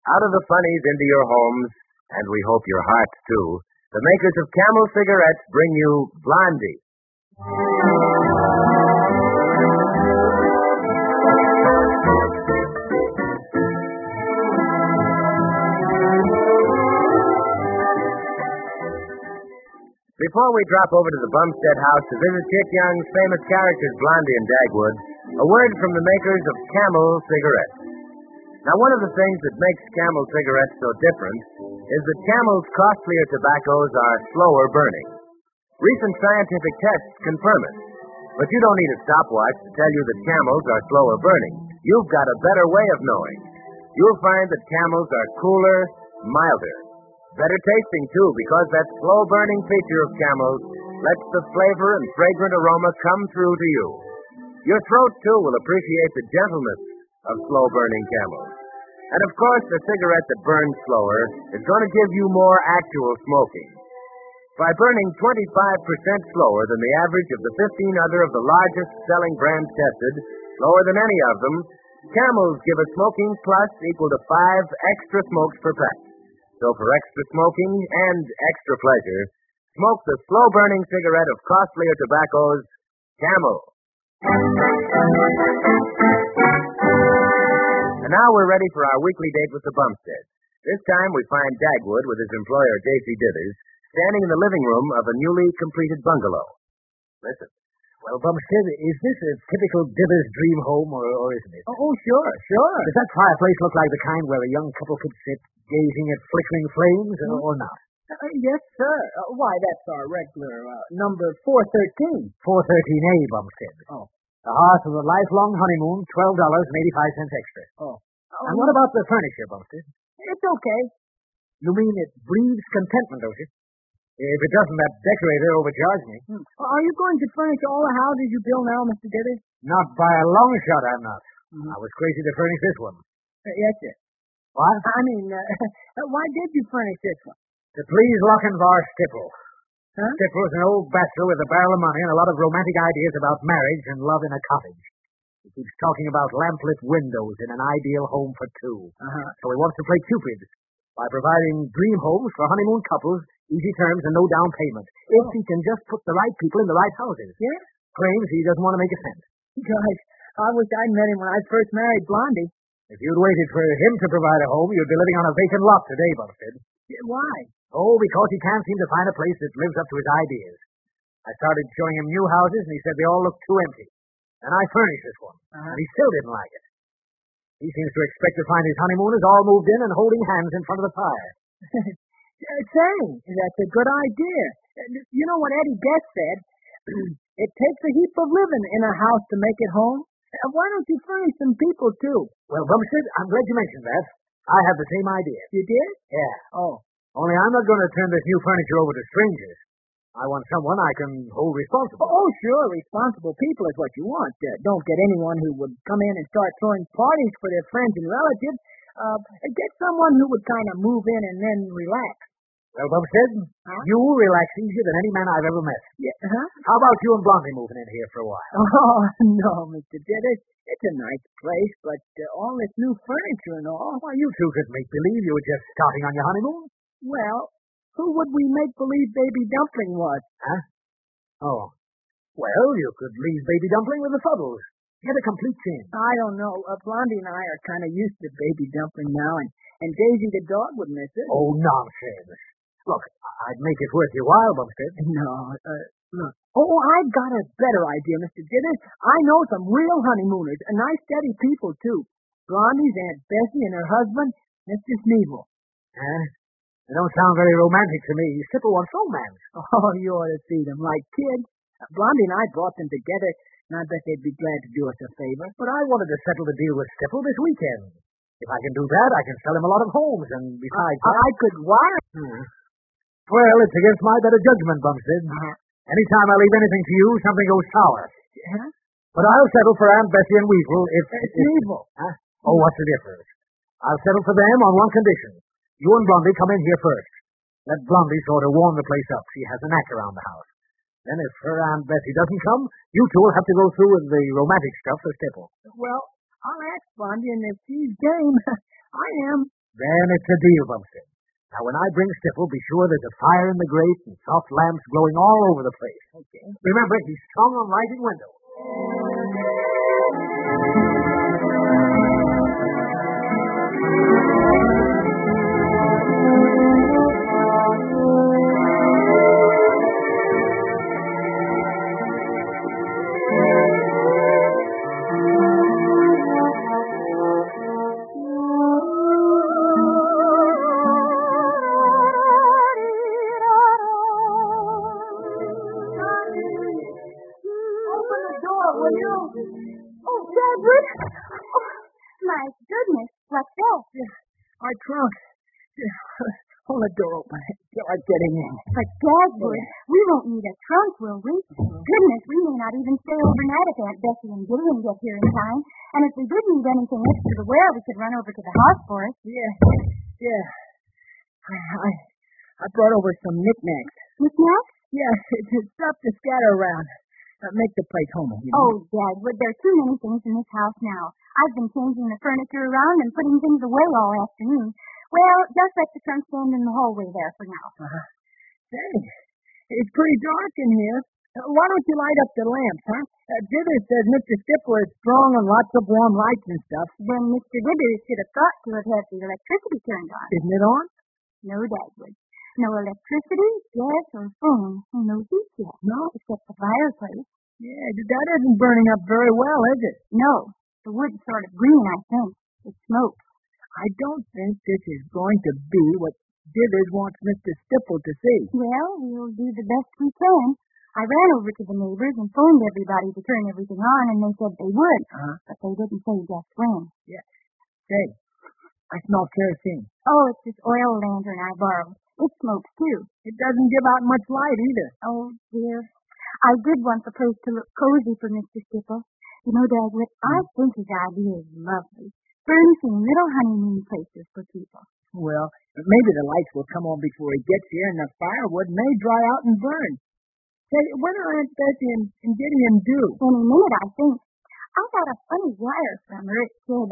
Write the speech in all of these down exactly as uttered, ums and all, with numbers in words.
out of the funnies into your homes, and we hope your hearts too, the makers of Camel cigarettes bring you Blondie. Before we drop over to the Bumstead house to visit Chick Young's famous characters Blondie and Dagwood, a word from the makers of Camel cigarettes. Now, one of the things that makes Camel cigarettes so different is that Camel's costlier tobaccos are slower burning. Recent scientific tests confirm it. But you don't need a stopwatch to tell you that Camels are slower burning. You've got a better way of knowing. You'll find that Camels are cooler, milder. Better tasting, too, because that slow-burning feature of Camels lets the flavor and fragrant aroma come through to you. Your throat, too, will appreciate the gentleness of slow-burning Camels. And, of course, the cigarette that burns slower is going to give you more actual smoking. By burning twenty-five percent slower than the average of the fifteen other of the largest selling brands tested, slower than any of them, Camels give a smoking plus equal to five extra smokes per pack. So for extra smoking and extra pleasure, smoke the slow-burning cigarette of costlier tobaccos, Camel. And now we're ready for our weekly date with the Bumsteads. This time we find Dagwood with his employer, J C Dithers, standing in the living room of a newly completed bungalow. Listen. Well, Bumstead, is this a typical Dithers dream home, or, or isn't it? Oh, sure, sure. Does that fireplace look like the kind where a young couple could sit, gazing at flickering flames, or, or not? Uh, yes, sir. Uh, why, that's our regular uh, number four thirteen. four thirteen A, Bumstead. Oh. The hearth of a lifelong honeymoon, twelve dollars and eighty-five cents extra. Oh. oh. And what about the furniture, Bumstead? It's okay. You mean it breeds contentment, don't you? If it doesn't, that decorator overcharged me. Hmm. Are you going to furnish all the houses you build now, Mister Dithers? Not by a long shot, I'm not. Mm-hmm. I was crazy to furnish this one. Uh, yes, sir. What? I mean, uh, why did you furnish this one? To please Lochinvar Stipple. Huh? Stipple is an old bachelor with a barrel of money and a lot of romantic ideas about marriage and love in a cottage. He keeps talking about lamplit windows in an ideal home for two. Uh-huh. So he wants to play Cupid by providing dream homes for honeymoon couples, easy terms, and no down payment. If Oh. he can just put the right people in the right houses. Yeah? Claims he doesn't want to make a cent. Gosh, I wish I'd met him when I first married Blondie. If you'd waited for him to provide a home, you'd be living on a vacant lot today, Bumstead. Why? Oh, because he can't seem to find a place that lives up to his ideas. I started showing him new houses, and he said they all looked too empty. And I furnished this one, Uh-huh. and he still didn't like it. He seems to expect to find his honeymooners all moved in and holding hands in front of the fire. Say, that's a good idea. You know what Eddie Guest said? It takes a heap of living in a house to make it home. Why don't you furnish some people, too? Well, Bumstead, I'm glad you mentioned that. I have the same idea. You did? Yeah. Oh. Only I'm not going to turn this new furniture over to strangers. I want someone I can hold responsible. Oh, sure. Responsible people is what you want. Uh, don't get anyone who would come in and start throwing parties for their friends and relatives. Uh, get someone who would kind of move in and then relax. Well, Bumstead, huh? you relax easier than any man I've ever met. Yeah, huh? How about you and Blondie moving in here for a while? Oh, no, Mister Dithers. It's a nice place, but uh, all this new furniture and all. Why, you two could make believe you were just starting on your honeymoon. Well, who would we make believe Baby Dumpling was? Huh? Oh. Well, you could leave Baby Dumpling with the Fuddles. Get a complete team. I don't know. Uh, Blondie and I are kind of used to Baby Dumpling now, and, and Daisy the dog would miss it. Oh, nonsense. Look, I'd make it worth your while, Bumstead. No, uh, look. Oh, I've got a better idea, Mister Dithers. I know some real honeymooners, and nice, steady people, too. Blondie's Aunt Bessie and her husband, Mister Sneevil. Huh? They don't sound very romantic to me. Stipple wants romance. Oh, you ought to see them like kids. Blondie and I brought them together, and I bet they'd be glad to do us a favor. But I wanted to settle the deal with Stipple this weekend. If I can do that, I can sell him a lot of homes, and besides... I, I could wire... Hmm. Well, it's against my better judgment, Bumstead. Uh-huh. Anytime I leave anything to you, something goes sour. Huh? But I'll settle for Aunt Bessie and Weevil if... It's if Weevil. Huh? Oh, what's the difference? I'll settle for them on one condition. You and Blondie come in here first. Let Blondie sort of warm the place up. She has a knack around the house. Then if her Aunt Bessie doesn't come, you two will have to go through with the romantic stuff for Stipple. Well, I'll ask Blondie, and if she's game, I am. Then it's a deal, Bumstead. Now, when I bring Stifle, be sure there's a fire in the grate and soft lamps glowing all over the place. Okay. Remember, he's strong on lighting windows. Oh, Dagwood! Oh, my goodness, what's that? Our trunk. Hold the door open. Start getting in. But, Dagwood, we won't need a trunk, will we? Goodness, we may not even stay overnight if Aunt Bessie and Gideon get here in time. And if we did need anything extra to wear, we could run over to the house for it. Yeah, yeah. I, I, I brought over some knickknacks. Knickknacks? Yeah, it's stuff to scatter around. Uh, make the place homey, you know. Oh, Dagwood, there are too many things in this house now. I've been changing the furniture around and putting things away all afternoon. Well, just let the trunk stand in the hallway there for now. Uh-huh. Say, it's pretty dark in here. Uh, why don't you light up the lamps, huh? Uh, Dithers says Mister Stifler is strong on lots of warm lights and stuff. Then Mister Dithers should have thought to have had the electricity turned on. Isn't it on? No, Dagwood. No electricity, gas, or phone, and no heat yet. No? Except the fireplace. Yeah, that isn't burning up very well, is it? No. The wood's sort of green, I think. It smokes. I don't think this is going to be what Dithers wants Mister Stifle to see. Well, we'll do the best we can. I ran over to the neighbors and phoned everybody to turn everything on, and they said they would. Uh-huh. But they didn't say just when. Yeah. Say, I smell kerosene. Oh, it's this oil lantern I borrowed. It smokes, too. It doesn't give out much light, either. Oh, dear. I did want the place to look cozy for Mister Stifle. You know, Dagwood, I think his idea is lovely. Furnishing little honeymoon places for people. Well, maybe the lights will come on before he gets here, and the firewood may dry out and burn. Say, what are Aunt Bessie and, and Gideon do? Any minute, I think. I got a funny wire from her. It said...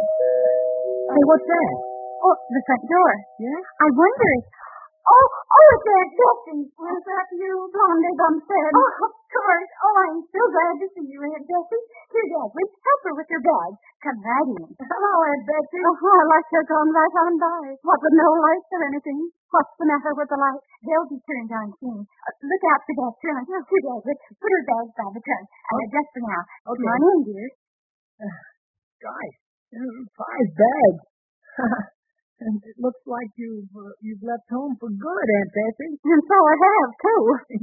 Hey, what's that? Oh, the front door. Yeah? I wonder if... Oh, oh, it's Aunt Bessie. Was that you, Blondie Bumstead? Oh, of course. Oh, I'm so glad to see you, Aunt Bessie. Here, Dagwood, help her with her bag. Come right in. Hello, Aunt Bessie. Oh, I like her gone right on by. What, with no lights or anything? What's the matter with the lights? They'll be turned on soon. Uh, look out for that trunk. Here, Dagwood, put her bags by the trunk. Uh, just for now. Okay. Come on in, dear. Uh, Guys, uh, five bags. And it looks like you've uh, you've left home for good, Aunt Bessie. And so I have, too.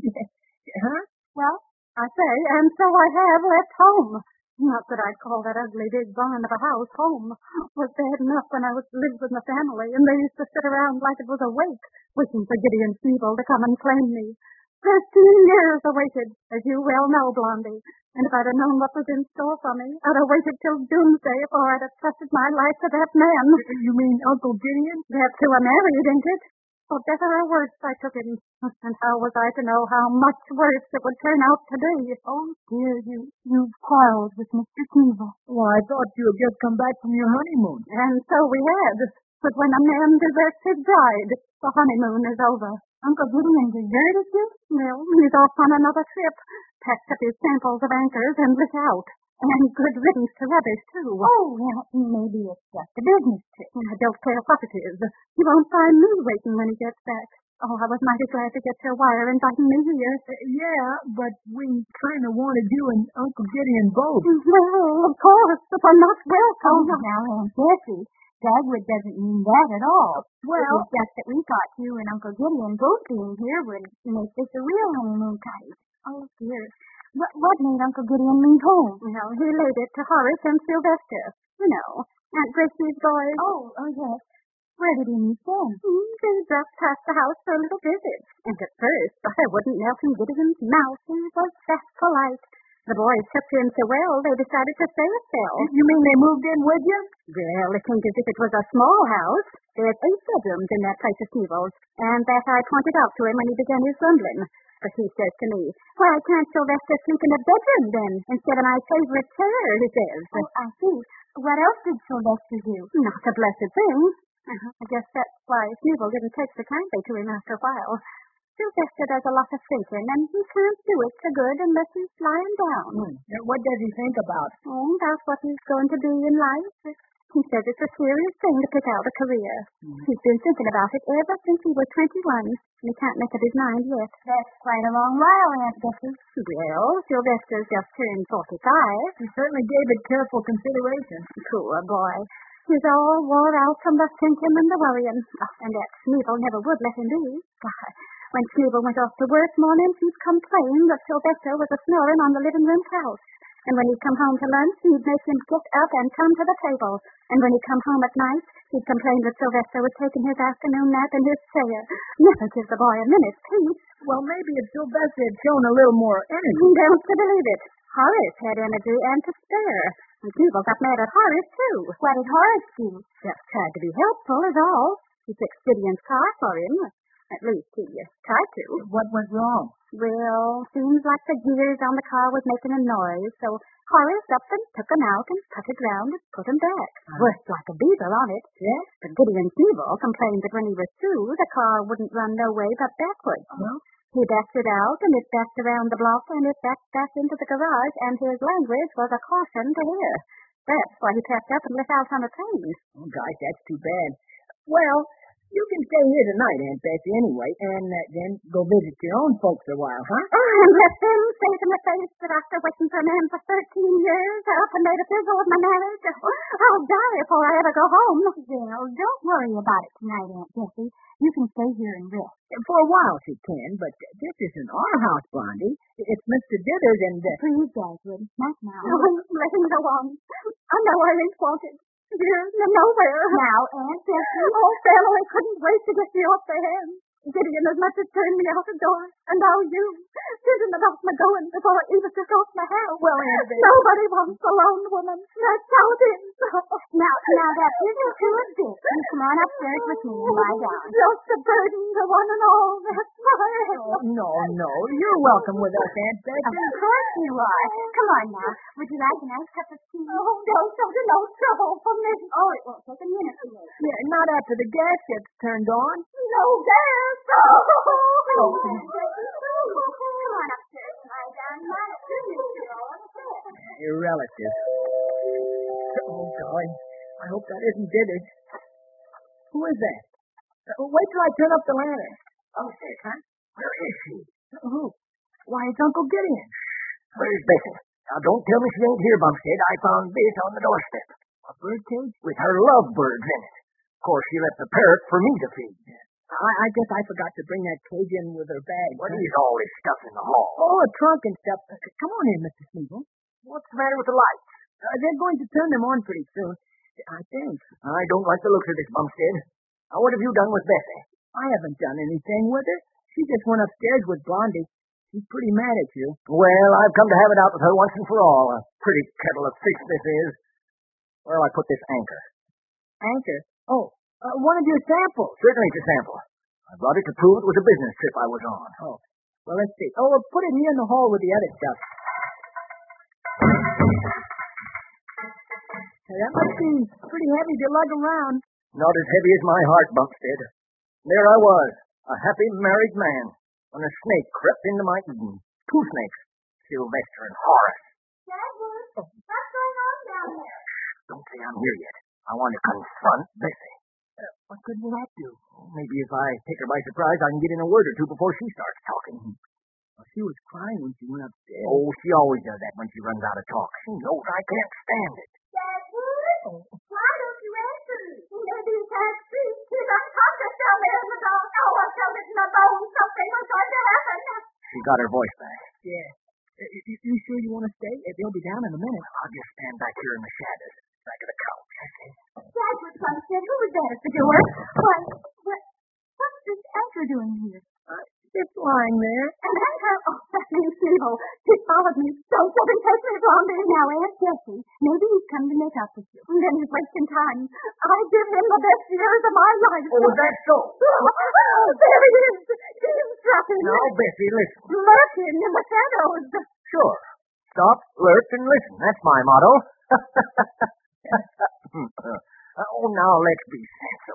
Huh? Well, I say, and so I have left home. Not that I'd call that ugly big barn of a house home. It was bad enough when I was lived with my family, and they used to sit around like it was a wake, waiting for Gideon Sneevil to come and claim me. Fifteen years I waited, as you well know, Blondie. And if I'd have known what was in store for me, I'd have waited till doomsday before I'd have trusted my life to that man. You mean Uncle Gideon? That's who I married, ain't it? For better or worse, I took him. And how was I to know how much worse it would turn out to be? Oh, dear, you, you've quarreled with Mister Sneevil. Well, I thought you had just come back from your honeymoon. And so we had. But when a man deserts his bride, the honeymoon is over. Uncle Gideon deserted you? Well, he's off on another trip. Packed up his samples of anchors and lit out. And good riddance to others, too. Oh, well, maybe it's just a business trip. I don't care what it is. He won't find me waiting when he gets back. Oh, I was mighty glad to get your wire inviting me here. Uh, yeah, but we kind of wanted you and Uncle Gideon both. Well, of course, but I'm not welcome. Oh, now, Aunt Bessie, Dagwood doesn't mean that at all. Well, it was just that we thought you and Uncle Gideon both being here would make this a real honeymoon cottage. Oh, dear. What, what made Uncle Gideon leave home? Well, he laid it to Horace and Sylvester. You know, Aunt Gracie's boys. Oh, oh, yes. Where did he meet them? Mm, they just passed the house for a little visit. And at first, I wouldn't melt in Gideon's mouth. He was that polite. The boys took to him so well, they decided to stay a spell. You mean they moved in with you? Well, it seemed as if it was a small house. There's eight bedrooms in that place of Sneevil's, and that I pointed out to him when he began his grumbling. But he says to me, why can't Sylvester sleep in a bedroom, then, instead of my favorite chair, he says. Oh, I see. What else did Sylvester do? Not a blessed thing. Uh-huh. I guess that's why Smeagol didn't take so kindly to him after a while. Sylvester does a lot of thinking, and he can't do it so good unless he's lying down. Hmm. What does he think about? Oh, about what he's going to be in life. He says it's a serious thing to pick out a career. Mm-hmm. He's been thinking about it ever since he was twenty-one, and he can't make up his mind yet. That's quite a long while, Aunt Bessie. Well, Sylvester's just turned forty-five. He certainly gave it careful consideration. Poor boy. He's all wore out from the thinking and the worrying. Oh, and that Smeagol never would let him be. God. When Smeagol went off to work mornings, he'd complain that Sylvester was a-snoring on the living room couch. And when he'd come home to lunch, he'd make him get up and come to the table. And when he'd come home at night, he'd complain that Sylvester was taking his afternoon nap in his chair. Never give the boy a minute's peace. Well, maybe if Sylvester had shown a little more energy. Don't you believe it? Horace had energy and to spare. And Smeagol got mad at Horace, too. What did Horace do? Just tried to be helpful, is all. He fixed Gideon's car for him. At least he uh, tried to. What went wrong? Well, seems like the gears on the car was making a noise, so Horace up and took them out and cut it round and put them back. Uh-huh. Worked like a beaver on it. Yes? But Gideon Smeagol complained that when he was through, the car wouldn't run no way but backwards. Uh-huh. He backed it out, and it backed around the block, and it backed back into the garage, and his language was a caution to hear. That's why he packed up and left out on the train. Oh, gosh, that's too bad. Well, you can stay here tonight, Aunt Bessie, anyway, and uh, then go visit your own folks a while, huh? Oh, and let them say to my face that after waiting for a man for thirteen years, I up and made a fizzle of my marriage. I'll die before I ever go home. Well, don't worry about it tonight, Aunt Bessie. You can stay here and rest. For a while she can, but this isn't our house, Blondie. It's Mister Dithers and... Uh... Please, Dagwood, not now. Oh, let him go on. I know I ain't wanted. Here, nowhere. Now, Aunt Bessie. Oh, family couldn't wait to get me off their hands. Gideon as much as turned me out the door. And now you. Thinking about my going before Eva took off my house. Well, Aunt Bessie. Nobody wants a lone woman. That's how it is. Now, now, that isn't too a bit. You come on upstairs with me and lie down. Just a burden to one and all. That's my head. Oh, no, no. You're welcome with us, Aunt Bessie. Of course you are. Come on now. Would you like a nice cup of tea? Oh, don't show no trouble for me. Oh, it won't take a minute to make. Yeah, not after the gas gets turned on. No gas. Oh. Oh. Come on upstairs and lie down. Lie down. Your relative. Oh, God. I hope that isn't Dithers. Who is that? Uh, wait till I turn up the lantern. Oh, say, huh? Where is she? Uh, who? Why, it's Uncle Gideon. Where's Bessie? Now, don't tell me she ain't here, Bumstead. I found this on the doorstep. A birdcage? With her lovebirds in it. Of course, she left the parrot for me to feed. I, I guess I forgot to bring that cage in with her bag. What is all this stuff in the hall? Oh, a trunk and stuff. Uh, come on in, Mister Smeagol. What's the matter with the lights? Uh, they're going to turn them on pretty soon, I think. I don't like the looks of this, Bumstead. Now, what have you done with Bessie? I haven't done anything with her. She just went upstairs with Blondie. She's pretty mad at you. Well, I've come to have it out with her once and for all. A pretty kettle of fish this is. Where'll I put this anchor? Anchor? Oh, uh, one of your samples. Certainly it's a sample. I brought it to prove it was a business trip I was on. Oh, well, let's see. Oh, well, put it here in the hall with the other stuff. Now, that must be pretty heavy to lug around. Not as heavy as my heart, Bumstead. There I was, a happy married man, when a snake crept into my Eden. Two snakes, Sylvester and Horace. Dagwood, what's going on down there? Don't say I'm here yet. I want to confront Bessie. Uh, what good will that do? Oh, maybe if I take her by surprise, I can get in a word or two before she starts talking. Well, she was crying when she went upstairs. Oh, she always does that when she runs out of talk. She knows I can't stand it. Dagwood, Oh. why don't you answer me? Maybe he can't see. He's unconscious down there in the dark. Oh, I felt it in my bones. Something was going to happen. She got her voice back. Yeah. Uh, you, you sure you want to stay? Uh, They'll be down in a minute. Well, I'll just stand back here in the shadows, back of the couch. Dagwood, Bumstead, who was that at the door? Why, what, what's this anchor doing here? Uh, just lying there. An anchor? Oh, that means evil. He followed me. Don't let him take me, Blondie. Now, Aunt Bessie, maybe he's come to make up with you. And then he's wasting time. I give him the best years of my life. Oh, is that so? Oh, there he is. Eavesdropping. Now, Bessie, listen. Lurking in the shadows. Sure. Stop, lurk, and listen. That's my motto. Oh, now let's be sensible.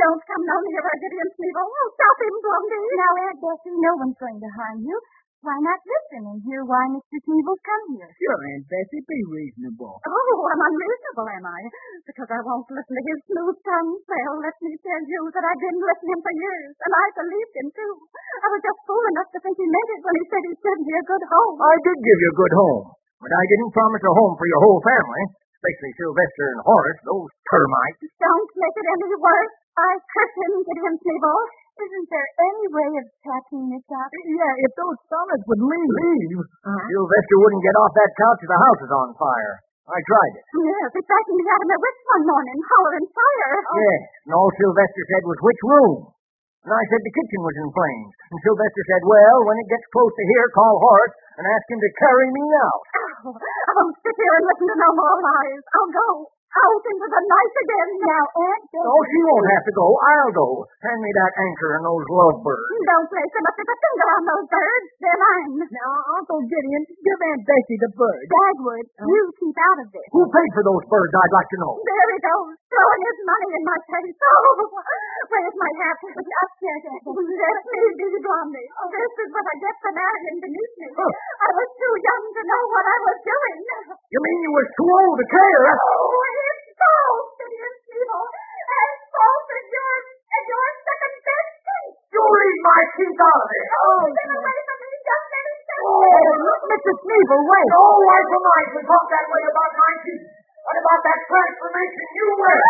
don't come down here, Gideon Smeagol. Oh, stop him, Blondie. Now, Aunt Bessie, no one's going to harm you. Why not listen and hear why Mister Smeagol's come here? Sure, Aunt Bessie, be reasonable. Oh, I'm unreasonable, am I? Because I won't listen to his smooth tongue. Well, let me tell you that I've been listening for years, and I believed him, too. I was just fool enough to think he meant it when he said he'd send me a good home. I did give you a good home, but I didn't promise a home for your whole family, especially Sylvester and Horace, those termites. Don't make it any worse. I curse him, Gideon Smeagol. Isn't there any way of patching this up? Yeah, if those fellas would leave. Leave? Uh-huh. Sylvester wouldn't get off that couch if the house is on fire. I tried it. Yes, he frightened me out of my wits one morning, hollering fire. Oh. Yes, and all Sylvester said was which room. And I said the kitchen was in flames. And Sylvester said, well, when it gets close to here, call Horace and ask him to carry me out. Oh, I won't sit here and listen to no more lies. I'll go out into the night again. Now, Aunt Bessie. No, she won't have to go. I'll go. Hand me that anchor and those lovebirds. Don't place so much as a finger on those birds. They're mine. Now, Uncle Gideon, give Aunt Bessie the bird. Dagwood, you keep out of this. Who paid for those birds, I'd like to know? There he goes, throwing his money in my face. Oh, where's my hat? Upstairs, Aunt Bessie. Let me be, Blondie. This is what I get for marrying beneath me. Huh. I was too young to know what I was doing. You mean you was too old to care? Oh, it's false, Gideon Smeagol. And false is yours and your second best thing. You leave my teeth out of it. Oh, get away from me. Just let it go. Oh, Mister Smeagol, wait. No wife of mine can talk that way about my teeth. What about that transformation you were?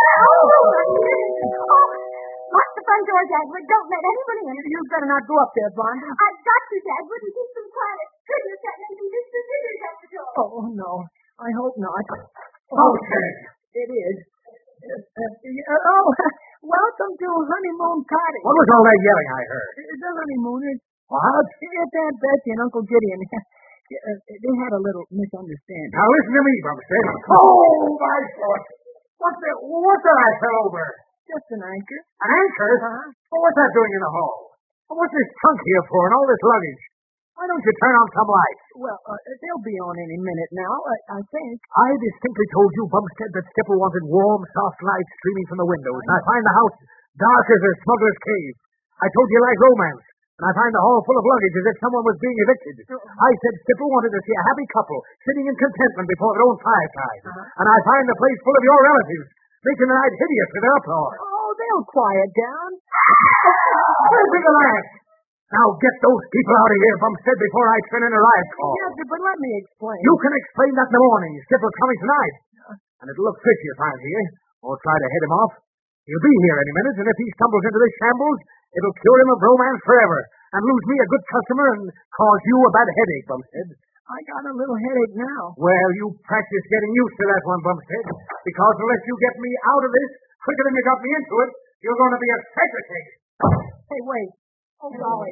Oh, lock the front door, Dagwood. Don't let anyone in. You better not go up there, Blondie. I've got to, Dagwood, and keep them quiet. Could you set maybe Mister Scissors at the door? Oh, no. I hope not. Okay. It is. Uh, uh, oh, welcome to Honeymoon Cottage. What was all that yelling I heard? The honeymooners. What? It's Aunt Bessie and Uncle Gideon. Uh, they had a little misunderstanding. Now listen to me, Bumstead. Oh, my foot. What's that, what's that I fell over? Just an anchor. An anchor? Uh-huh. Well, what's that doing in the hall? Well, what's this trunk here for and all this luggage? Why don't you turn on some lights? Well, uh, they'll be on any minute now, I, I think. I distinctly told you, Bumstead, that Stipple wanted warm, soft light streaming from the windows, and I find the house dark as a smuggler's cave. I told you you like romance, and I find the hall full of luggage as if someone was being evicted. I said Stipple wanted to see a happy couple sitting in contentment before their own fireside, uh-huh. and I find the place full of your relatives, making the night hideous with their uproar. Oh, they'll quiet down. Where's the laugh? Now get those people out of here, Bumstead, before I send in a riot call. Yes, but let me explain. You can explain that in the morning. Stipple's coming tonight. And it'll look fishy if I'm here. Or try to head him off. He'll be here any minute, and if he stumbles into this shambles, it'll cure him of romance forever, and lose me a good customer and cause you a bad headache, Bumstead. I got a little headache now. Well, you practice getting used to that one, Bumstead, because unless you get me out of this quicker than you got me into it, you're going to be a segregate. Hey, wait. Oh, golly.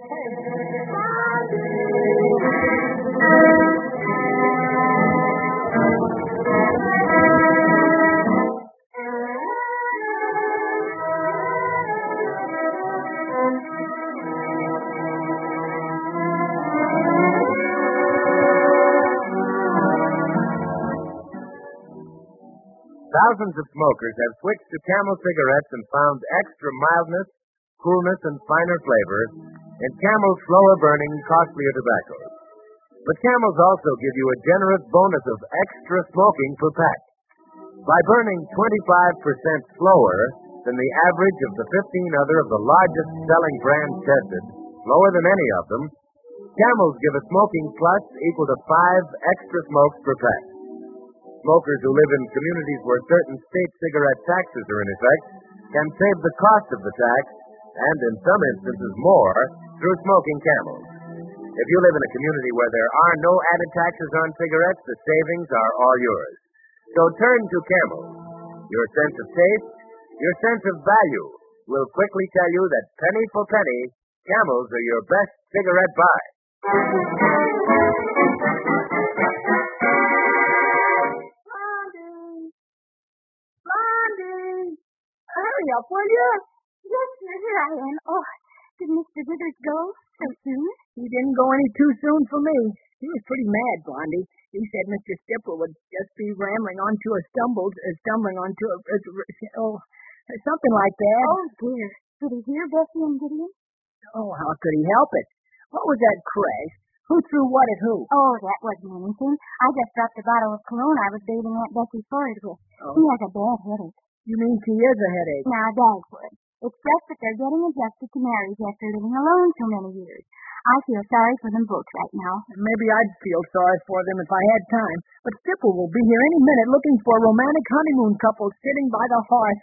Thousands of smokers have switched to Camel cigarettes and found extra mildness, coolness, and finer flavor in Camel's slower-burning, costlier tobaccos. But Camels also give you a generous bonus of extra smoking per pack. By burning twenty-five percent slower than the average of the fifteen other of the largest selling brands tested, slower than any of them, Camels give a smoking plus equal to five extra smokes per pack. Smokers who live in communities where certain state cigarette taxes are in effect can save the cost of the tax, and in some instances more, through smoking Camels. If you live in a community where there are no added taxes on cigarettes, the savings are all yours. So turn to Camels. Your sense of taste, your sense of value will quickly tell you that penny for penny, Camels are your best cigarette buy. Hurry up, will you? Yes, sir, here I am. Oh, did Mister Withers go so soon? He didn't go any too soon for me. He was pretty mad, Blondie. He said Mister Stipple would just be rambling onto a stumbled, uh, stumbling onto a, uh, oh, Something like that. Oh, dear. Did he hear Bessie and Gideon? Oh, how could he help it? What was that crash? Who threw what at who? Oh, that wasn't anything. I just dropped a bottle of cologne I was bathing Aunt Bessie Ford with. Oh. He has a bad headache. You mean she is a headache? Now, Dagwood, it's just that they're getting adjusted to marriage after living alone so many years. I feel sorry for them both right now. Maybe I'd feel sorry for them if I had time. But Stipple will be here any minute looking for a romantic honeymoon couple sitting by the hearth.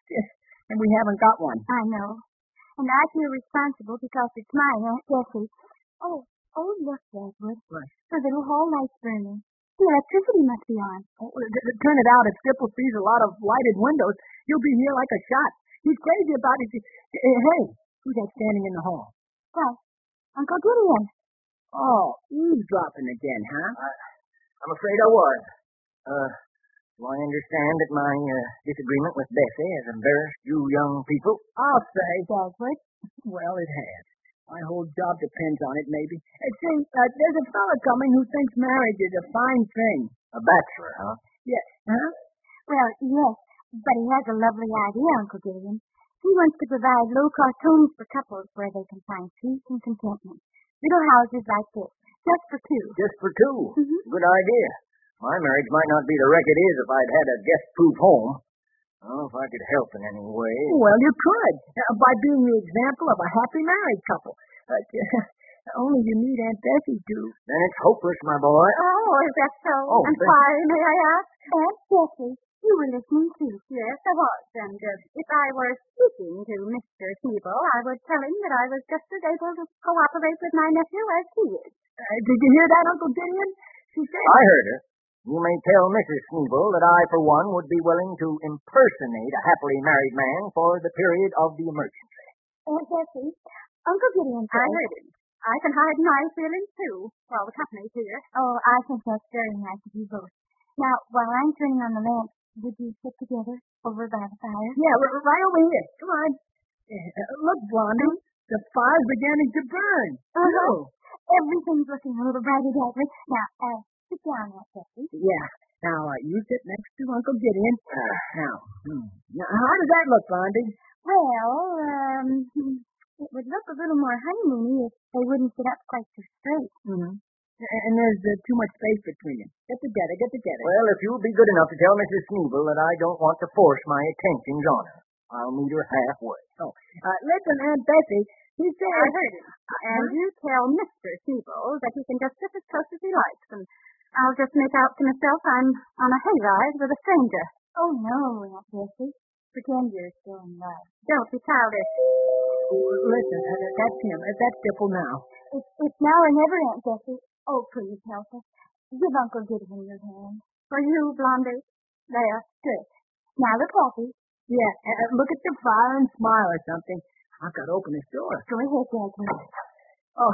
And we haven't got one. I know. And I feel responsible because it's my Aunt Bessie. Oh, oh, look, Dagwood. What? The little hall light's burning. The electricity must be on. Oh, turn it out. If Stipple sees a lot of lighted windows, he'll be here like a shot. He's crazy about it. Hey, who's that standing in the hall? What? Uncle Gideon. Oh, eavesdropping again, huh? Uh, I'm afraid I was. Uh, do I understand that my uh, disagreement with Bessie has embarrassed you young people? I'll say. Dagwood. Well, it has. My whole job depends on it, maybe. Uh, see, uh, there's a fella coming who thinks marriage is a fine thing. A bachelor, huh? Yes. Huh? Well, yes, but he has a lovely idea, Uncle Gideon. He wants to provide low-cost homes for couples where they can find peace and contentment. Little houses like this, just for two. Just for two? Mm-hmm. Good idea. My marriage might not be the wreck it is if I'd had a guest-proof home. Oh, if I could help in any way. Well, you could, uh, by being the example of a happy married couple. Uh, only you need Aunt Bessie to. Then it's hopeless, my boy. Oh, is that so? Oh, I'm thank- sorry, may I ask? Aunt Bessie, you were listening too. Yes, I was. And uh, if I were speaking to Mister Sneevil, I would tell him that I was just as able to cooperate with my nephew as he is. Uh, did you hear that, Uncle Gideon? She said. I heard her. You may tell Missus Sneevil that I, for one, would be willing to impersonate a happily married man for the period of the emergency. Aunt Bessie, Uncle Gideon said... I heard him. I can hide my feelings, too, while the company's here. Oh, I think that's very nice of you both. Now, while I'm turning on the lamp, would you sit together over by the fire? Yeah, r- right over here. Come on. Uh, look, Blondie, the fire's beginning to burn. Uh-huh. Oh. Everything's looking a little brighter, Dagwood. Now, uh, sit down, Aunt Bessie. Yeah. Now, uh, you sit next to Uncle Gideon. Uh, now, hmm. now, how does that look, Blondie? Well, um, it would look a little more honeymoony if they wouldn't sit up quite so straight. Mm-hmm. And there's uh, too much space between you. Get together, get together. Well, if you'll be good enough to tell Missus Sneevil that I don't want to force my attentions on her, I'll meet her halfway. Oh, uh, listen, Aunt Bessie, he said... I heard him. And you tell Mister Sneevil that he can just sit as close as he likes, and I'll just make out to myself I'm on a hayride with a stranger. Oh, no, Aunt Bessie. Pretend you're still in love. Don't be childish. Listen, uh, that's him. Uh, that's Dipple now. It's, it's now or never, Aunt Bessie. Oh, please help us. Give Uncle Gideon your hand. For you, Blondie. There, good. Now look happy. Yeah, uh, look at the fire and smile or something. I've got to open this door. Go ahead, Dagwood. Oh,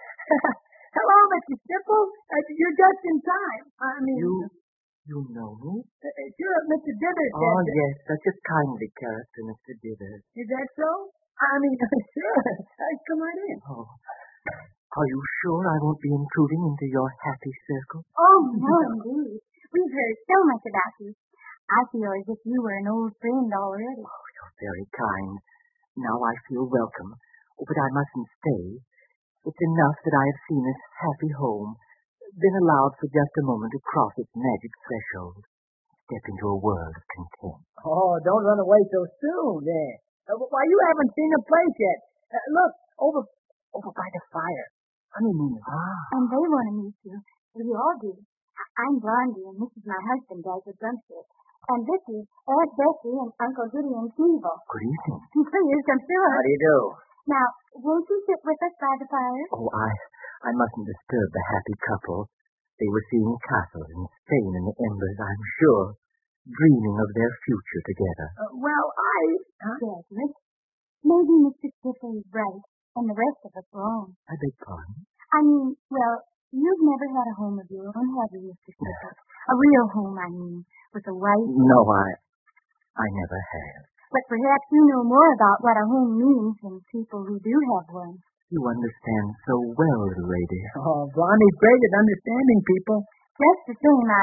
hello, Mister Dipple. Uh, you're just in time. I mean... You, you know me? Uh, uh, sure, Mister Dithers. Oh, said, yes, such a kindly character, Mister Dithers. Is that so? I mean, sure. Uh, come right in. Oh, are you sure I won't be intruding into your happy circle? Oh, no, indeed. We've heard so much about you. I feel as if you were an old friend already. Oh, you're very kind. Now I feel welcome. Oh, but I mustn't stay. It's enough that I have seen this happy home, been allowed for just a moment to cross its magic threshold, step into a world of content. Oh, don't run away so soon, there. Uh, why, you haven't seen the place yet. Uh, look, over over by the fire. Honeymoon. Ah. And they want to meet you. We all do. I'm Blondie, and this is my husband, Dagwood Brumstead. And this is Aunt Bessie and Uncle Gideon Sneevil. Good evening. Please come through us. How do you do? Now, won't you sit with us by the fire? Oh, I, I mustn't disturb the happy couple. They were seeing castles in Spain in the embers, I'm sure, dreaming of their future together. Uh, well, I... Huh? Dagwood, maybe Mister Dipple is right, and the rest of us wrong. I beg pardon? I mean, well, you've never had a home of your own, have you, Mister Dipple? A real home, I mean, with a wife. No, I, I never have. But perhaps you know more about what a home means than people who do have one. You understand so well, little lady. Oh, Blondie's great at understanding people. Just the same, I,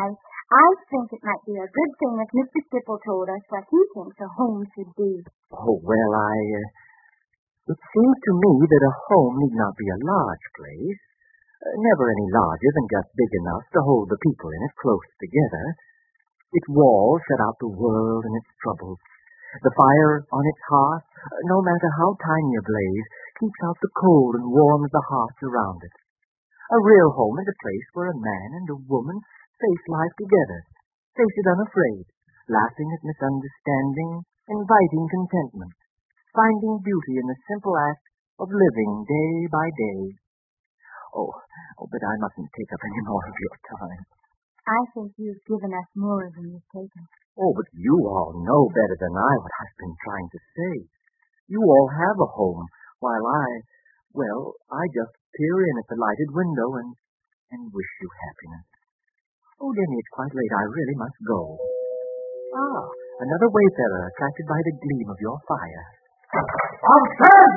I think it might be a good thing if Mister Stipple told us what he thinks a home should be. Oh, well, I... Uh, it seems to me that a home need not be a large place. Uh, never any larger than just big enough to hold the people in it close together. Its walls shut out the world and its troubles. The fire on its hearth, uh, no matter how tiny a blaze, keeps out the cold and warms the hearts around it. A real home is a place where a man and a woman face life together, face it unafraid, laughing at misunderstanding, inviting contentment, finding beauty in the simple act of living day by day. Oh, oh, but I mustn't take up any more of your time. I think you've given us more than you've taken. Oh, but you all know better than I what I've been trying to say. You all have a home, while I, well, I just peer in at the lighted window and, and wish you happiness. Oh, Denny, it's quite late. I really must go. Ah, another wayfarer attracted by the gleam of your fire. Upstairs!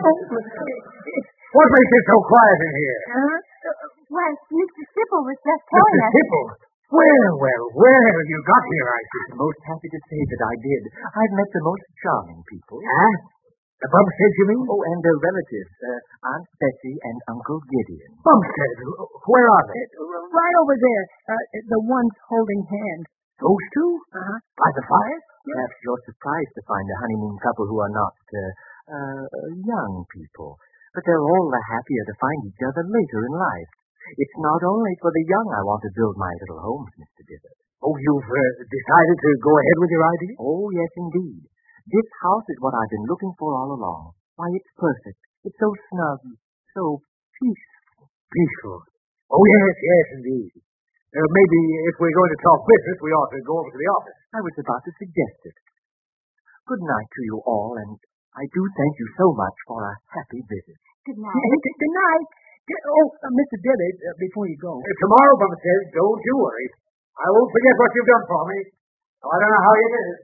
What makes it so quiet in here? Huh? Why, Mister Stipple was just telling Mister us... Stipple? Well, well, where have you got here, I see? Most happy to say that I did. I've met the most charming people. Huh? The Bumsteads, you mean? Oh, and their relatives, uh, Aunt Bessie and Uncle Gideon. Bumstead? Where are they? Uh, right over there. Uh, the ones holding hands. Those two? Uh-huh. By the fire? Perhaps you're surprised to find a honeymoon couple who are not, uh, uh, young people. But they're all the happier to find each other later in life. It's not only for the young I want to build my little homes, Mister Dithert. Oh, you've uh, decided to go ahead with your idea? Oh, yes, indeed. This house is what I've been looking for all along. Why, it's perfect. It's so snug, so peaceful. Peaceful. Oh, yes, yes, indeed. Uh, maybe if we're going to talk business, we ought to go over to the office. I was about to suggest it. Good night to you all, and I do thank you so much for a happy visit. Good night. Good night. Oh, uh, Mister Dillard, uh, before you go. Uh, tomorrow, Bumstead, don't you worry. I won't forget what you've done for me. I don't know how you did it.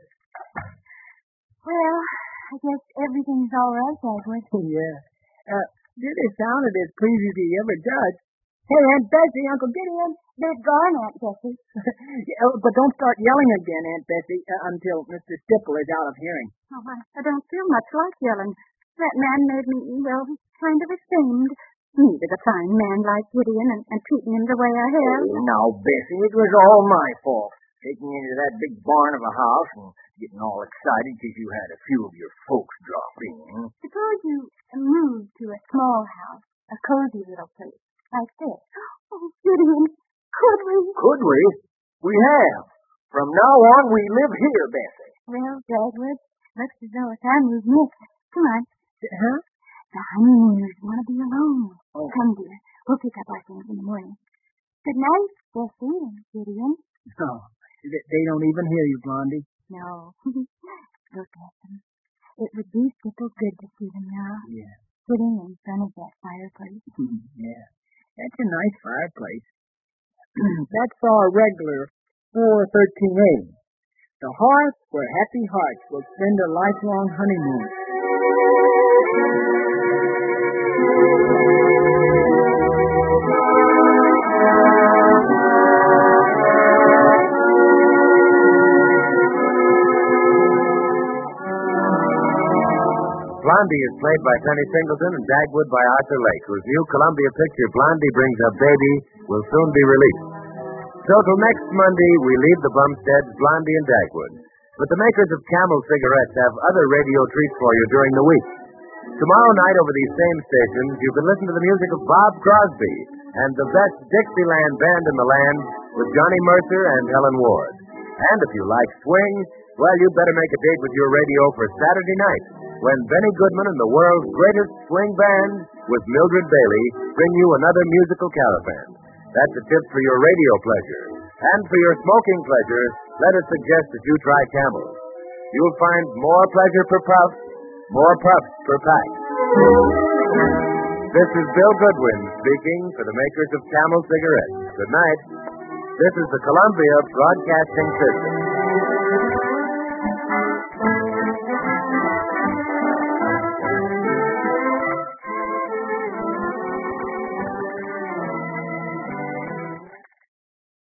Well, I guess everything's all right, Edward. Yeah. Uh, Dillard sounded as pleased as he ever does. Hey, Aunt Bessie, Uncle Gideon. They're gone, Aunt Bessie. Yeah, oh, but don't start yelling again, Aunt Bessie, uh, until Mister Stipple is out of hearing. Oh, I, I don't feel much like yelling. That man made me, well, kind of ashamed. Me with a fine man like Gideon and, and treating him the way I have. Oh, now, Bessie, it was all my fault. Taking you into that big barn of a house and getting all excited because you had a few of your folks drop in. Suppose you moved to a small house, a cozy little place, like this. Oh, Gideon, could we? Could we? We have. From now on, we live here, Bessie. Well, Edward, looks as though it's our move next. Come on. Huh? The honeymooners want to be alone. Oh. Come, dear. We'll pick up our things in the morning. Good night, Bessie and Gideon. No, they they don't even hear you, Blondie. No. Look at them. It would be so good to see them now, Yeah. sitting in front of that fireplace. Yeah. That's a nice fireplace. That's our regular four thirteen A. The hearth where happy hearts will spend a lifelong honeymoon. Blondie is played by Penny Singleton and Dagwood by Arthur Lake, whose new Columbia picture, Blondie Brings a Baby, will soon be released. So till next Monday, we leave the Bumsteads, Blondie and Dagwood. But the makers of Camel cigarettes have other radio treats for you during the week. Tomorrow night over these same stations, you can listen to the music of Bob Crosby and the best Dixieland band in the land with Johnny Mercer and Helen Ward. And if you like swing, well, you better make a date with your radio for Saturday night, when Benny Goodman and the world's greatest swing band with Mildred Bailey bring you another musical caravan. That's a tip for your radio pleasure. And for your smoking pleasure, let us suggest that you try Camel. You'll find more pleasure per puff, more puffs per pack. This is Bill Goodwin speaking for the makers of Camel cigarettes. Good night. This is the Columbia Broadcasting System.